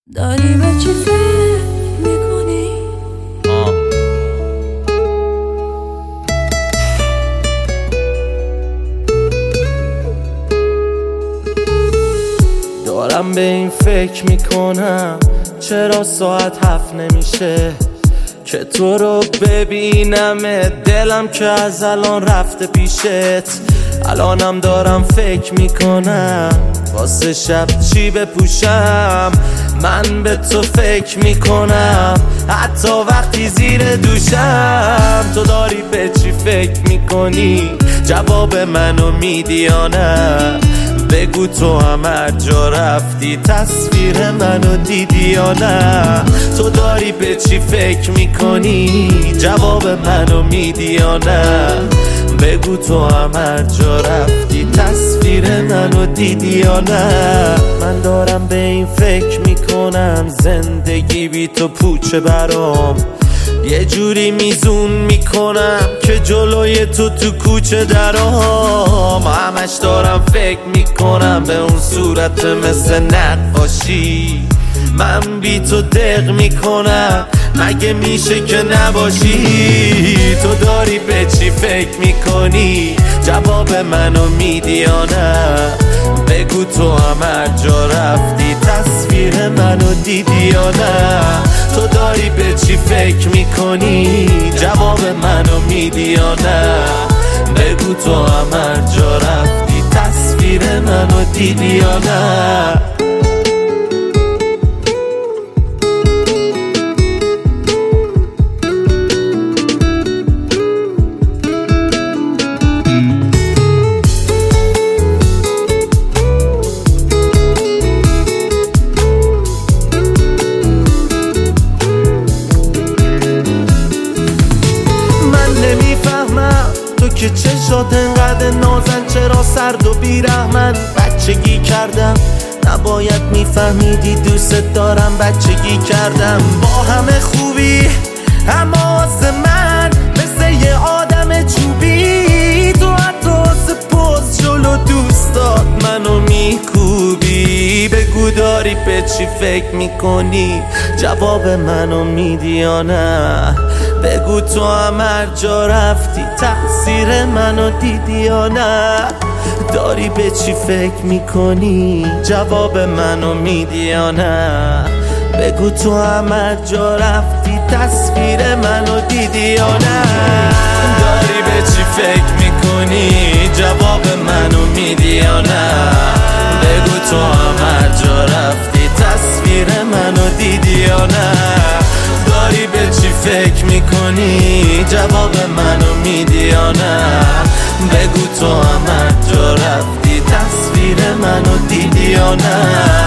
داری به چی فکر میکنی؟ دارم به این فکر میکنم چرا ساعت 7 نمیشه که تو رو ببینم، دلم که از الان رفته پیشت. الانم دارم فکر میکنم واسه شب چی بپوشم. من به تو فکر میکنم حتی وقتی زیر دوشم. تو داری به چی فکر میکنی؟ جواب منو میدی یا نه؟ بگو تو هم هر جا رفتی تصویر منو دیدی یا نه؟ تو داری به چی فکر میکنی؟ جواب منو میدی یا نه؟ بگو تو هم هر جا رفتی تصویر منو دیدی یا نه؟ من دارم به این فکر میکنم زندگی بی تو پوچه برام. یه جوری میزون میکنم که جلوی تو کوچه درام. همش دارم فکر میکنم به اون صورت مثل نقاشی. من بی تو دق میکنم مگه میشه که نباشی؟ تو داری به چی فکر میکنی؟ جواب منو میدی یا نه؟ بگو تو هم هر جا رفتی تصویر منو دیدی یا نه؟ تو داری به چی فکر میکنی؟ جواب منو میدی یا نه؟ بگو تو هم هر جا رفتی تصویر منو دیدی یا نه؟ تو که چشات انقدر نازن، چرا سرد و بیرحمن؟ بچگی کردم نباید میفهمیدی دوست دارم. بچگی کردم با همه خوبی اما واسه من مثل یه آدم چوبی. تو حتی واسه پوز جلو دوستات منو میکوبی. بگو داری به چی فکر میکنی؟ جواب منو میدی یا نه؟ بگو تو هم هر جا رفتی تأثیر منو دیدی یا نه؟ داری به چی فکر میکنی؟ جواب منو میدی یا نه؟ بگو تو هم هر جا رفتی تصویر منو دیدی یا نه؟ داری به چی فکر میکنی؟ جواب منو میدی یا نه؟ بگو تو هم هر جا رفتی تصویر منو دیدی یا نه؟ داری به چی فکر میکنی؟ جواب منو میدی یا نه؟ بگو تو هم هر جا رفتی تصویر منو دیدی یا نه؟